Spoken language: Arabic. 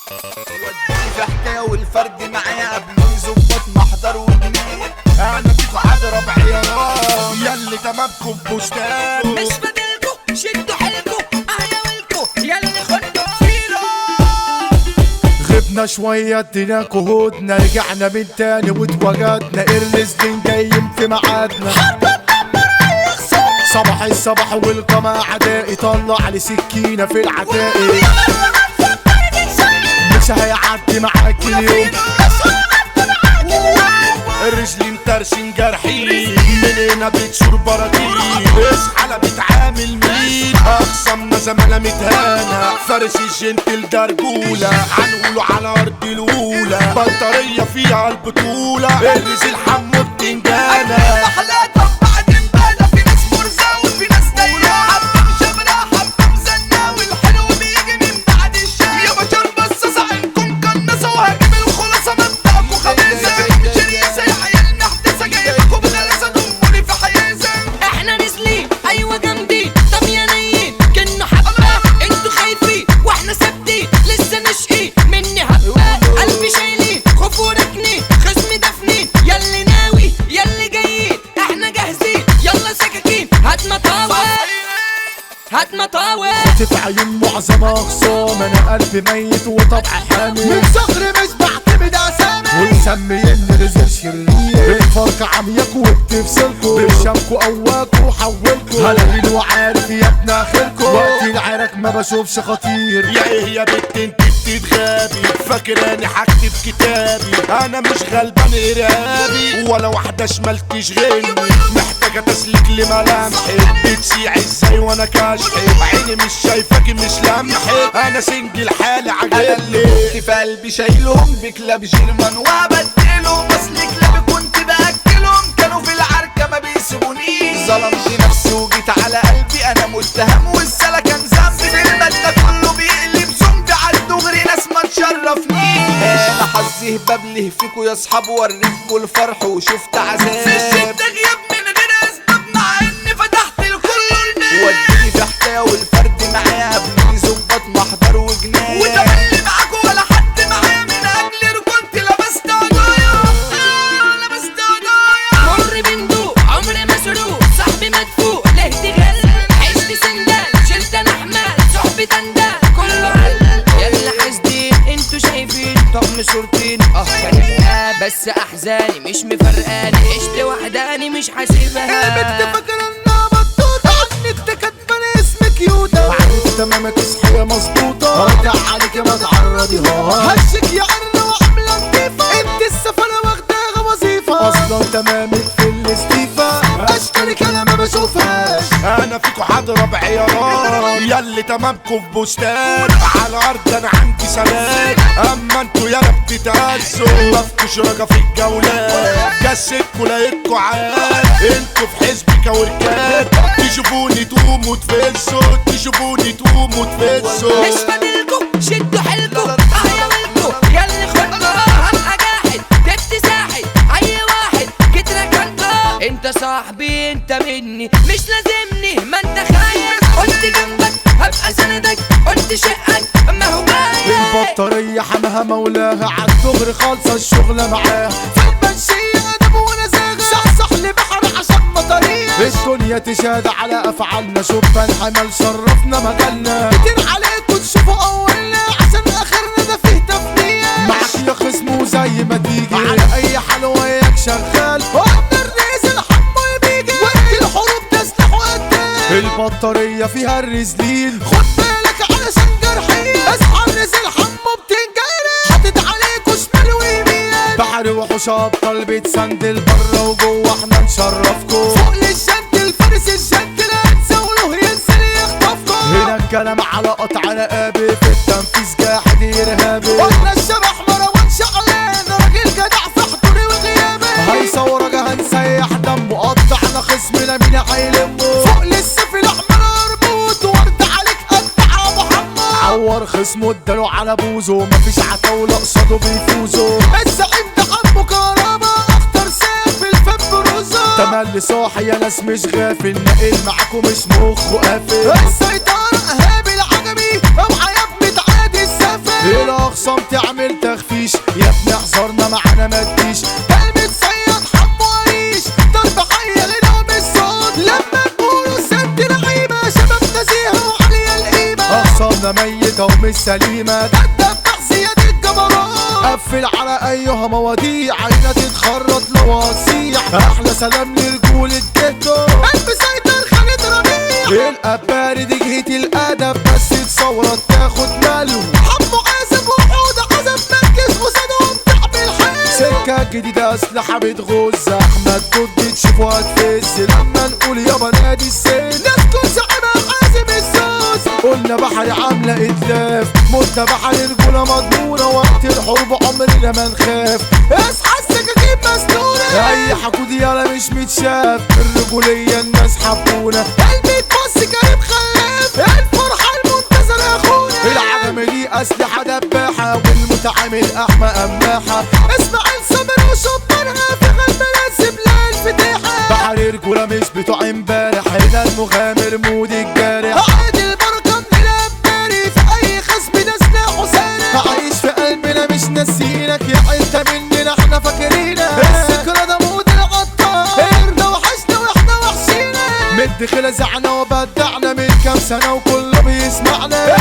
وديني في حكاية والفرد معايا قبل يظبط محضر وجنيه. انا فيكو هضرب عيارات ياللي تمامكم بوستان. مش فاضلكوا شدوا حيلكوا اهلاويلكوا ياللي خدتوا فيلو. غبنا شوية اديناكو هدنا، رجعنا من تاني واتوجدنا. ارلزدين جايين في ميعادنا، صباح الصباح والقمع عدائي طلع لي سكينة في العتائق. مش هيعدي معاك اليوم، الرجل مترشين جرحين من هنا بتشور براكين. اصحى بتعامل مين اخصمنا زمانة متهانة، فارس الجنتل ده رجولة هنقوله على ارض الاولى. بطارية فيها البطولة الرجل حمو بتنجانة. خطف عيون معظمها خصام، انا قلبي ميت وطبع حامي. من صغري مش بعتمد اسامي ومسميني رزق شرير. الفرق عمياكوا وبتفصلكوا برشامكوا قواكوا وحولكوا. هلاقين وعارف يا ابن اخركوا وقت العرك ما بشوفش خطير. يا ايه يا بنت انت بتتغابي فاكراني هكتب كتابي؟ انا مش غلبان ارهابي ولا واحدة شمال تشغلني. محتاجة تسليك لملامحي بتسيع ازاي وانا كاشحي. عيني مش شايفاكي مش لمحي، انا سنجل حالي عجلي. في قلبي شايلهم بكلاب جيرمان وبدلهم. اصل كلابي كنت باكلهم كانوا في العركة ما بيسيبونيش. ظلمت نفسي وجيت على قلبي انا متهم والسلا كان ذنبي. في المادة كله بيقلب زومبي عالدغري ناس ما تشرفنيش. انا حظي ببله فيكوا يا اصحاب وريتكوا الفرح وشفت عذاب. وديني في حكاية والفرد معايا قبل يظبط محضر وجنيه. وتملي معاكوا ولا حد معايا من اجل رجولتي لبست عضايا لبست عضايا. مر بندوق عمري مسروق صاحبي مدفوق ليه تغل. عشت سندال شلت انا حمال صحبي تندال كله علل. يلا حاسدين انتوا شايفين طقم صورتين كارهها بس احزاني مش مفرقاني. عشت وحداني مش حاسبها. عارف تمامك صحية مظبوطة رجع عليك ما تعرضيها. هشك يا قرن وعاملة نضيفة انت السفنة واخداها وظيفة. اصلا تمامك في الاستيفا اشكالك انا ما بشوفهاش. انا فيكو هضرب عيارات ياللي تمامكم في بوستان. على الارض انا عندي سلام اما انتوا يالا بتتهزوا. مفكوش رجا في الجولات جسدكوا لقيتكوا عاد. انتوا في حزب كوركات تشوفوني تقوموا تفلسوا. تشوفوني تقوموا تفلسوا. مش فاضلكوا شدوا حيلكوا اهلاويلكوا ياللي خدتوا. هبقى جاحد جبت ساحد اي واحد كترك انت. انت صاحبي انت مني مش لازمني ما انت خايف. قلت جنبك هبقى سندك قلت شقك ما هو باين. البطارية حماها مولاها عالدغري خالصة الشغلة معاها. في المنشية ادب ونزاهة صحصح لبحر عشان مطرية. الدنيا تشهد على افعالنا شوفها الحمل شرفنا مجالنا. كتير عليكم تشوفوا اولنا عشان اخرنا ده فيه تفنية. معاك يا خصم وزي ما تيجي على اي حال وياك شغال. وقت الرئيس الحمو بيجي وقت الحروب تسلح وقتال. البطارية فيها الرزلين خد بالك علشان جرحين. اصحى الرزل حمو بتنجرح حاطط عليكوا شمال ويمين. بحر وحوش ابطال بيتسندل بره وجوه احنا نشرفكوا. فوق للجنتل فارس الجنتل هتزاوله ينزل يخطفكوا. هنا الكلام على قطع رقابي في التنفيذ جاحد ارهابي. واحنا الشبح مروان شعلان راجل جدع في حضوري وغيابي. هيصورك هنسيح دمه قطعنا خصمنا مين هيلمه. فوق للسيف الاحمر اربوط ورد عليك قطع ابو حمار. عور خصمه اداله على بوزه مفيش عتاوله قصاده بيفوزوا. الزعيم ده حمو كهربا اخطر سيف في الفم بروزه. تملي صاحي يا ناس مش غافل ناقل معاكم مش مخه قافل. السيطرة ايهاب العجمي اوعى يا ابني تعادي السفل. الاخ خصام تعمل تخفيش يا ابني احذرنا معانا ما تجيش كلمة صياد حمو عيش ضرب حية غناهم الصوت لما نقولوا ست لعيبة شباب نزيهة وعليا القيمة اخصامنا ميتة ومش سليمة ده الدبح زياد الجبروت قفل على ايها مواضيع عينا تتخرط لو هتصيح احلى سلام لرجول الجيتو المسيطر خالد ربيع القباري دي جهة الادب بس تصورت تاخد ماله حمو عازب وحوده عزب مركز وصدهم تعمل حيل سكة جديدة اسلحة بتغز احمد ضد تشوفوا هتفز لما نقول يابا نادي السن نسكن صاحبها حازم الزوز قلنا بحري عاملة اتلاف مدة بحري رجولة مضمونة وقت الحرب عمرنا ما نخاف اصحى السكاكين مسنونة اي حقود يالا مش متشاف الرجولية الناس حبونا قلبي تبص كريم خلاف الفرحة المنتظرة يا اخونا العجم دي اسلحة دباحة والمتعامل احمى قماحة اسماعيل صبر وشبرها في قلب ناسب للفتاحة بحري رجولة مش بتوع امبارح هنا المغامر مود الجارح عادي البركة من الاباري في اي خصم ده سلاحه سارح عايش في قلبنا مش ناسينك يا انت مننا احنا فاكرينك الذكرى ده مود العطار احنا وحشنا واحنا وحشينا مد خلزعنا وبدعنا من كام سنة وكله بيسمعنا